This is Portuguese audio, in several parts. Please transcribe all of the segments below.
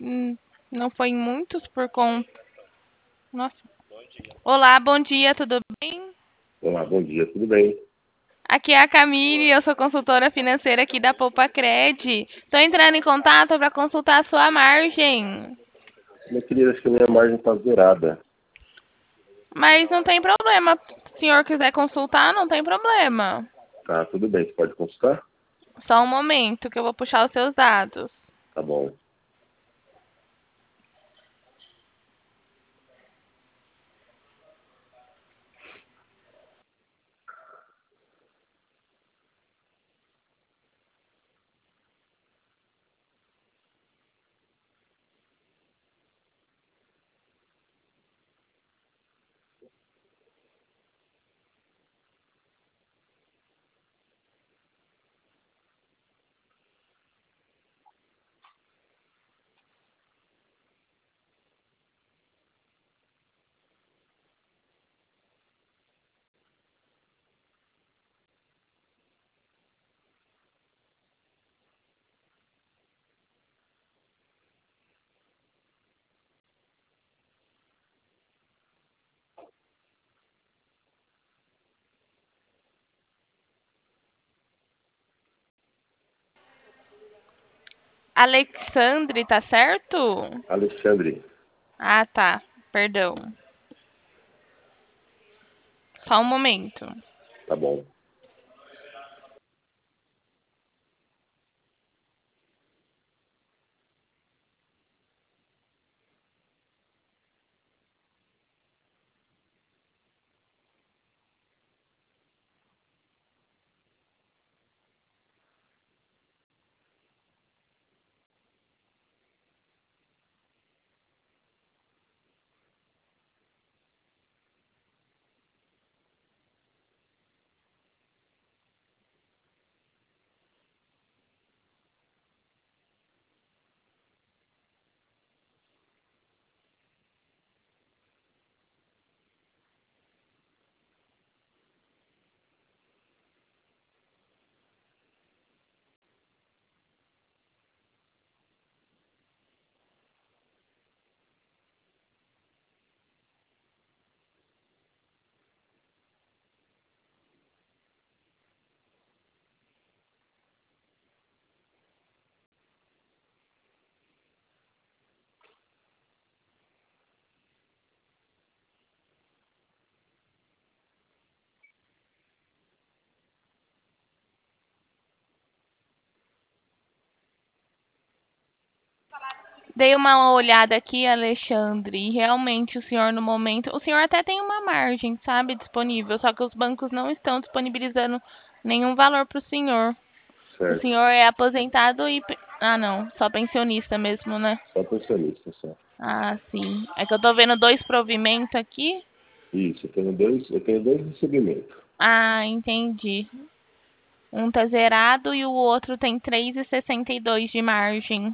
Não foi em muitos por conta. Nossa. Olá, bom dia, tudo bem? Olá, bom dia, tudo bem? Aqui é a Camille, eu sou consultora financeira aqui da Poupa-Cred. Estou entrando em contato para consultar a sua margem. Minha querida, acho que a minha margem está zerada. Mas não tem problema. Se o senhor quiser consultar, não tem problema. Tá, tudo bem, você pode consultar? Só um momento que eu vou puxar os seus dados. Tá bom. Alexandre, tá certo? Alexandre, Ah, tá. Perdão. Só um momento. tá bom. Dei uma olhada aqui, Alexandre, e realmente o senhor no momento, o senhor até tem uma margem, sabe, disponível, só que os bancos não estão disponibilizando nenhum valor para o senhor. O Certo. senhor é aposentado e ah, não, só pensionista mesmo, né? Só pensionista, só. Ah, sim. É que eu tô vendo dois provimentos aqui. Isso, eu tenho dois recebimentos. Ah, entendi. Um tá zerado e o outro tem 3,62 de margem.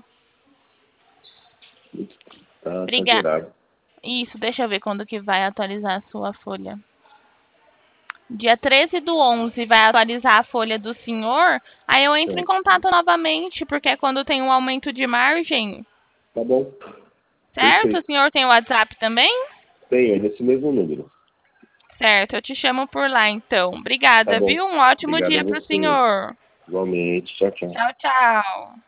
Tá Obrigada. zerado. Isso, deixa eu ver quando que vai atualizar a sua folha. Dia 13/11 vai atualizar a folha do senhor. Aí eu entro em Certo. contato novamente, porque é quando tem um aumento de margem. Tá bom. Certo? O Perfeito. senhor tem o WhatsApp também? Tem, é nesse mesmo número. Certo, eu te chamo por lá então. Tá Obrigada, bom. viu? Um ótimo Obrigado a dia pro você. senhor. Igualmente. Tchau, tchau. Tchau, tchau.